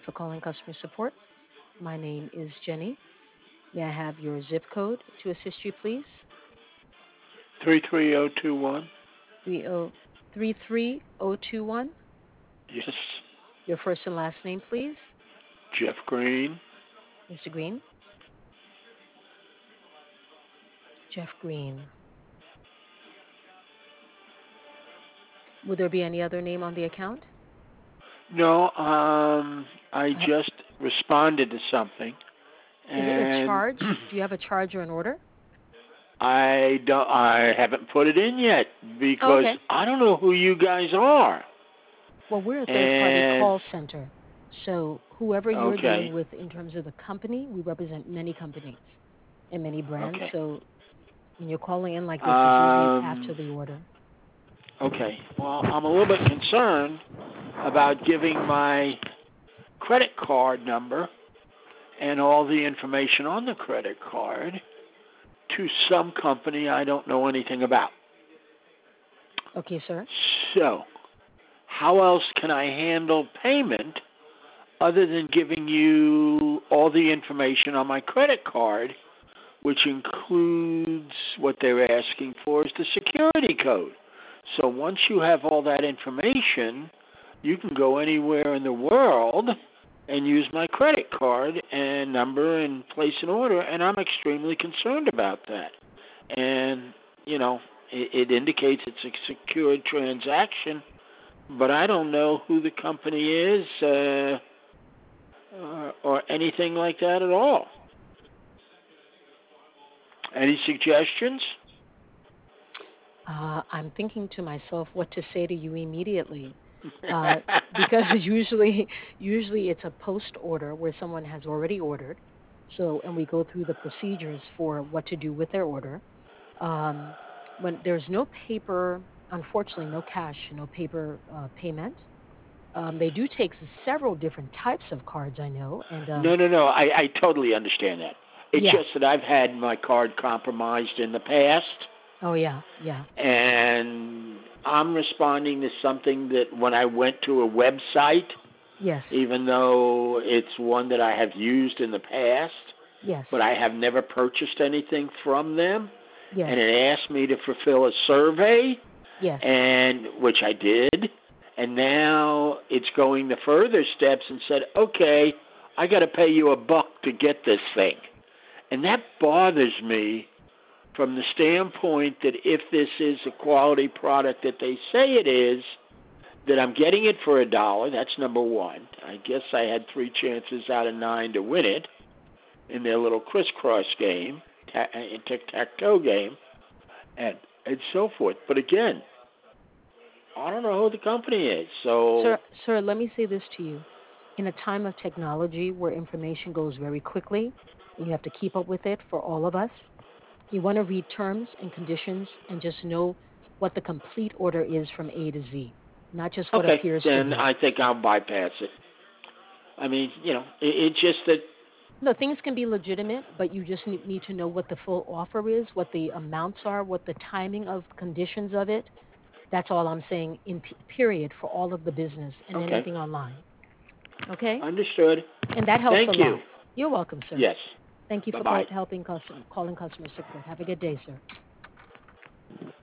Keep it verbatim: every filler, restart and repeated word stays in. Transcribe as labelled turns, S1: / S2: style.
S1: for calling customer support. My name is Jenny. May I have your zip code to assist you, please?
S2: three three zero two one.
S1: Three o three three o two one.
S2: Yes.
S1: Your first and last name, please.
S2: Jeff Green.
S1: Mister Green. Jeff Green. Would there be any other name on the account?
S2: No, um, I
S1: Uh,
S2: just responded to something,
S1: is it a
S2: and
S1: charge? Do you have a charge or an order?
S2: I don't. I haven't put it in yet
S1: Oh,
S2: because
S1: okay.
S2: I don't know who you guys are.
S1: Well, we're a third party
S2: And
S1: call center. So whoever you're dealing
S2: okay,
S1: with in terms of the company, we represent many companies and many brands.
S2: okay,
S1: So when you're calling in like this, it's usually after
S2: um,
S1: the order.
S2: okay. Well, I'm a little bit concerned about giving my credit card number and all the information on the credit card to some company I don't know anything about.
S1: Okay, sir.
S2: So, how else can I handle payment other than giving you all the information on my credit card, which includes what they're asking for is the security code. So once you have all that information, you can go anywhere in the world and use my credit card and number and place an order, and I'm extremely concerned about that. And, you know, it, it indicates it's a secured transaction, but I don't know who the company is uh, or, or anything like that at all. Any suggestions?
S1: Uh, I'm thinking to myself what to say to you immediately. Uh, because usually, usually it's a post order where someone has already ordered. So, and we go through the procedures for what to do with their order. Um, when there's no paper, unfortunately, no cash, no paper uh, payment. Um, they do take several different types of cards, I know, and um,
S2: No, no, no. I, I totally understand that. It's
S1: yeah,
S2: just that I've had my card compromised in the past,
S1: oh yeah, yeah,
S2: and I'm responding to something that when I went to a website,
S1: yes,
S2: even though it's one that I have used in the past,
S1: yes,
S2: but I have never purchased anything from them,
S1: yes,
S2: and it asked me to fulfill a survey,
S1: yes.
S2: and which I did, and now it's going the further steps and said, okay, I got to pay you a buck to get this thing. And that bothers me from the standpoint that if this is a quality product that they say it is, that I'm getting it for a dollar. That's number one. I guess I had three chances out of nine to win it in their little crisscross game, tic tac toe game, and and so forth. But again, I don't know who the company is. So
S1: Sir, sir, let me say this to you. In a time of technology where information goes very quickly, and you have to keep up with it for all of us, you want to read terms and conditions and just know what the complete order is from A to Z, not just what
S2: okay,
S1: appears to
S2: then
S1: be.
S2: I think I'll bypass it. I mean, you know, it, it's just that
S1: No, things can be legitimate, but you just need need to know what the full offer is, what the amounts are, what the timing of conditions of it. That's all I'm saying in p- period for all of the business and
S2: okay,
S1: anything online. Okay?
S2: understood.
S1: And that helps a
S2: Thank you.
S1: lot. You're welcome, sir.
S2: Yes.
S1: Thank you
S2: Bye
S1: for
S2: bye.
S1: call, helping custom, calling customer support. Have a good day, sir.